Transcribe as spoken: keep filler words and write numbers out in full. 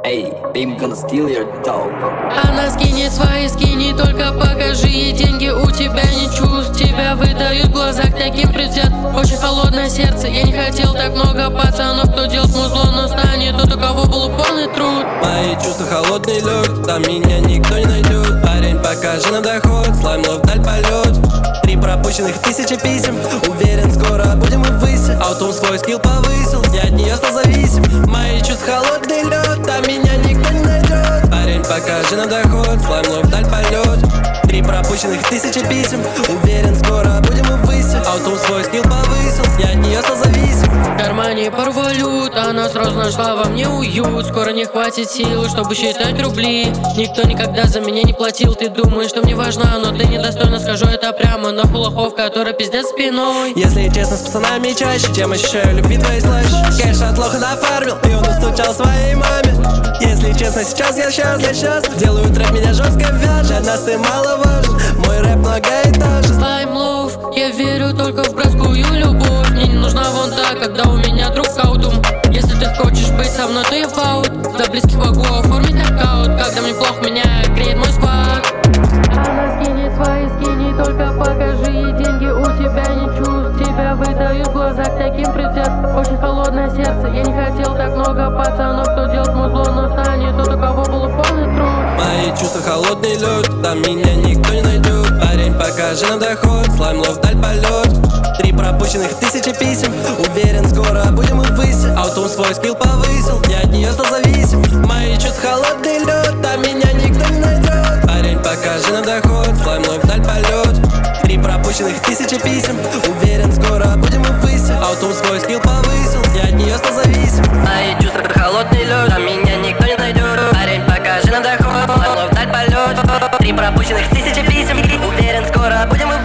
Эй, baby gonna steal your dog. Она скинет свои скини, только покажи ей деньги. У тебя не чувств, тебя выдают глаза к таким придет. Очень холодное сердце, я не хотел так много пацанов, кто делает музло, но станет тот, у кого был упорный труд. Мои чувства холодный лед, там меня никто не найдет. Парень, покажи на доход, слайм, но вдаль полет. Три пропущенных тысячи писем, уверен, скоро будем и выше. Аутум свой скилл повысил, я от нее стал зависим. Мои чувства холодный лед, там меня никто не найдет. Парень, покажи на доход, слайм, но вдаль полет. Три пропущенных тысячи писем, уверен, скоро будем и выше. Аутум свой скилл повысил, я от нее стал зависим. В кармане пару валют, она сразу нашла во мне уют. Скоро не хватит сил, чтобы считать рубли. Никто никогда за меня не платил. Ты думаешь, что мне важна, но ты недостойна. Скажу это прямо на хулахов, который пиздец спиной. Если честно, с пацанами чаще, чем ощущаю любви твоей слэш. Кэш от лоха нафармил, и он устучал своей маме. Если честно, сейчас я счастлив, я счастлив. Делаю трэп, меня жестко вяжет. Для нас ты мало важен, мой рэп многоэтажен. Слайм лов, я верю только в братскую любовь. Мне не нужна вон та, когда у меня друг Аутум. Если ты хочешь быть со мной, то я фаут. За близких могу оформить нокаут. Когда мне плохо, меня греет мой сквад. Она скинет свои скини, только покажи ей деньги. У тебя не чувств, тебя выдают глаза к таким придет. Очень холодное сердце, я не хотел так много пацанов, кто делает музло, но станет тот, у кого был упорный труд. Мои чувства холодный лед, там меня никто не найдет. Парень, покажи на доход, слайм, лов, вдаль полет. Три пропущенных тысячи писем, уверен, скоро будем и выше. Аутум свой скилл повысил, я от нее стал зависим. Мои чувства холодный лед, там меня никто не найдет. Парень, покажи на доход, слайм, лов, вдаль полет. Три пропущенных тысячи писем, уверен, скоро будем и выше. Аутум свой скилл повысил, я от нее стал зависим. Мои чувства холодный лед, там меня никто не найдет. Парень, покажи на доход, слайм, лов, вдаль полет. Три пропущенных тысячи писем, уверен, скоро будем и